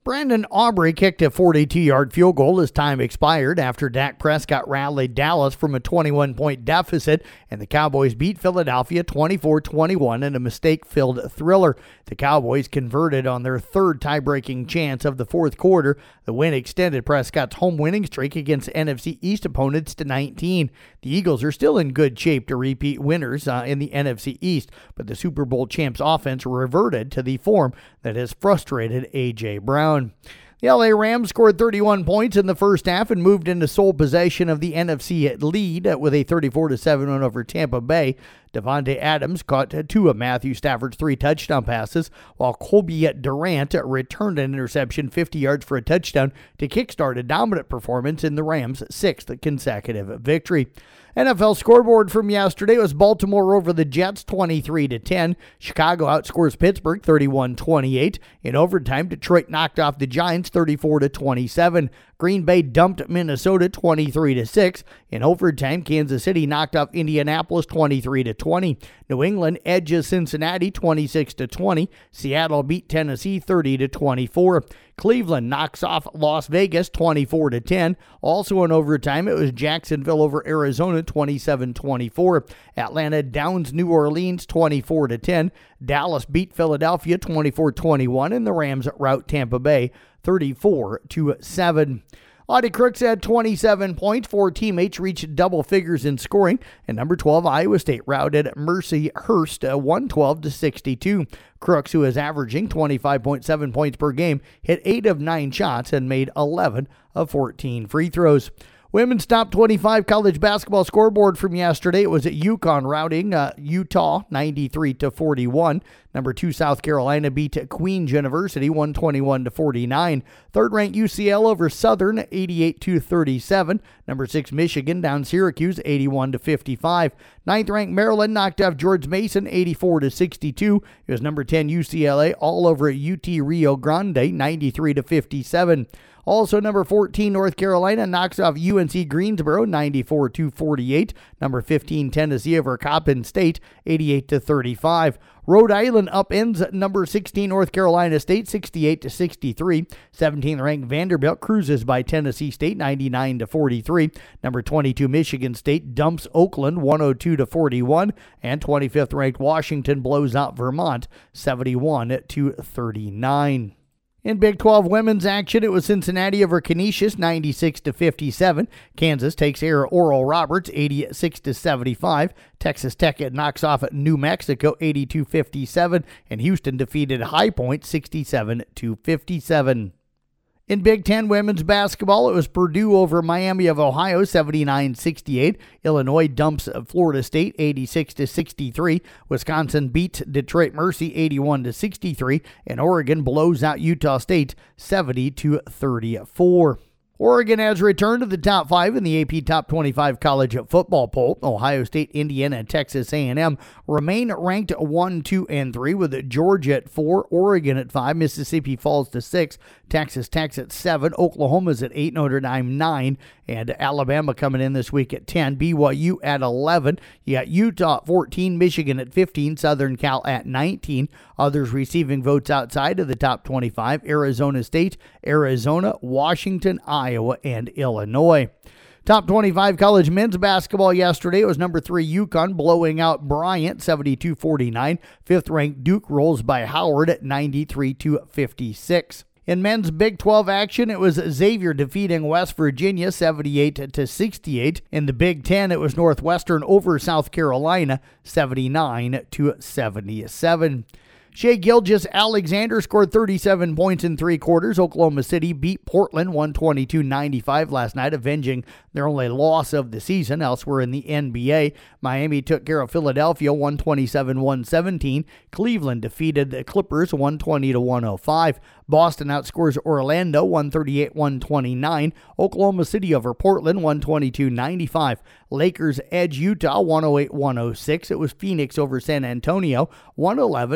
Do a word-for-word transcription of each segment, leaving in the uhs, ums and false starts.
Brandon Aubrey kicked a forty-two-yard field goal as time expired after Dak Prescott rallied Dallas from a twenty-one point deficit, and the Cowboys beat Philadelphia twenty-four twenty-one in a mistake-filled thriller. The Cowboys converted on their third tie-breaking chance of the fourth quarter. The win extended Prescott's home winning streak against N F C East opponents to nineteen. The Eagles are still in good shape to repeat winners uh, in the N F C East, but the Super Bowl champs offense reverted to the form that has frustrated A J. Brown. The L A Rams scored thirty-one points in the first half and moved into sole possession of the N F C lead with a thirty-four to seven win over Tampa Bay. Devontae Adams caught two of Matthew Stafford's three touchdown passes, while Colby Durant returned an interception fifty yards for a touchdown to kickstart a dominant performance in the Rams' sixth consecutive victory. N F L scoreboard from yesterday was Baltimore over the Jets twenty-three to ten. Chicago outscores Pittsburgh thirty-one twenty-eight. In overtime, Detroit knocked off the Giants thirty-four to twenty-seven. Green Bay dumped Minnesota twenty-three to six. In overtime, Kansas City knocked off Indianapolis twenty-three to twenty. New England edges Cincinnati twenty-six to twenty. Seattle beat Tennessee thirty to twenty-four. Cleveland knocks off Las Vegas twenty-four to ten. Also in overtime, it was Jacksonville over Arizona twenty-seven twenty-four. Atlanta downs New Orleans twenty-four to ten. Dallas beat Philadelphia twenty-four twenty-one, and the Rams rout Tampa Bay thirty-four to seven. Audie Crooks had twenty-seven points. Four teammates reached double figures in scoring. And number twelve, Iowa State routed Mercyhurst one twelve to sixty-two. Crooks, who is averaging twenty-five point seven points per game, hit eight of nine shots and made eleven of fourteen free throws. Women's top twenty-five college basketball scoreboard from yesterday. It was at UConn routing uh, Utah ninety-three to forty-one. Number two, South Carolina beat Queens University one twenty-one to forty-nine. Third-ranked U C L over Southern eighty-eight to thirty-seven. Number six, Michigan down Syracuse eighty-one to fifty-five. Ninth-ranked Maryland knocked off George Mason eighty-four to sixty-two. It was number ten U C L A all over U T Rio Grande ninety-three to fifty-seven. Also, number fourteen, North Carolina knocks off U N C Greensboro ninety-four to forty-eight. Number fifteen, Tennessee over Coppin State eighty-eight to thirty-five. Rhode Island upends number sixteen, North Carolina State sixty-eight to sixty-three. seventeenth ranked Vanderbilt cruises by Tennessee State ninety-nine to forty-three. Number twenty-two, Michigan State dumps Oakland one oh two to forty-one. And twenty-fifth ranked Washington blows out Vermont seventy-one to thirty-nine. In Big twelve women's action, it was Cincinnati over Canisius ninety-six to fifty-seven. Kansas takes care of Oral Roberts eighty-six to seventy-five. Texas Tech knocks off at New Mexico eighty-two fifty-seven, and Houston defeated High Point sixty-seven to fifty-seven. In Big Ten women's basketball, it was Purdue over Miami of Ohio, seventy-nine sixty-eight. Illinois dumps Florida State, eighty-six to sixty-three. Wisconsin beats Detroit Mercy, eighty-one to sixty-three. And Oregon blows out Utah State, seventy to thirty-four. Oregon has returned to the top five in the A P Top twenty-five college football poll. Ohio State, Indiana, and Texas A and M remain ranked one, two, and three, with Georgia at four, Oregon at five, Mississippi falls to six, Texas Tech's at seven, Oklahoma's at eight, Notre Dame nine, and Alabama coming in this week at ten, B Y U at eleven. You got Utah at fourteen, Michigan at fifteen, Southern Cal at nineteen. Others receiving votes outside of the top twenty-five, Arizona State, Arizona, Washington, Iowa, and Illinois. Top twenty-five college men's basketball yesterday. It was number three UConn blowing out Bryant seventy-two forty-nine. Fifth ranked Duke rolls by Howard at ninety-three to fifty-six. In men's Big twelve action, it was Xavier defeating West Virginia seventy-eight to sixty-eight. In the Big Ten, it was Northwestern over South Carolina seventy-nine to seventy-seven. Shai Gilgeous-Alexander scored thirty-seven points in three quarters. Oklahoma City beat Portland one twenty-two ninety-five last night, avenging their only loss of the season. Elsewhere in the N B A, Miami took care of Philadelphia one twenty-seven one seventeen. Cleveland defeated the Clippers one twenty to one oh five. Boston outscores Orlando one thirty-eight one twenty-nine. Oklahoma City over Portland one twenty-two ninety-five. Lakers edge Utah one oh eight one oh six. It was Phoenix over San Antonio one eleven to one oh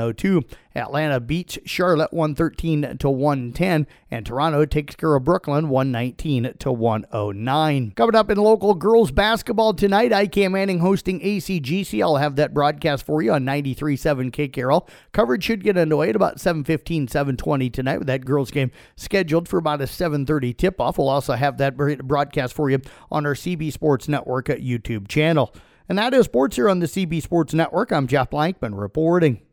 oh two. Atlanta beats Charlotte one thirteen to one ten, and Toronto takes care of Brooklyn one nineteen to one oh nine. Coming up in local girls basketball tonight, I K Manning hosting A C G C. I'll have that broadcast for you on ninety-three point seven K C A R L. Coverage should get underway at about seven fifteen, seven twenty tonight, with that girls game scheduled for about a seven thirty tip-off. We'll also have that broadcast for you on our C B Sports Network YouTube channel. And that is sports here on the C B Sports Network. I'm Jeff Blankman reporting.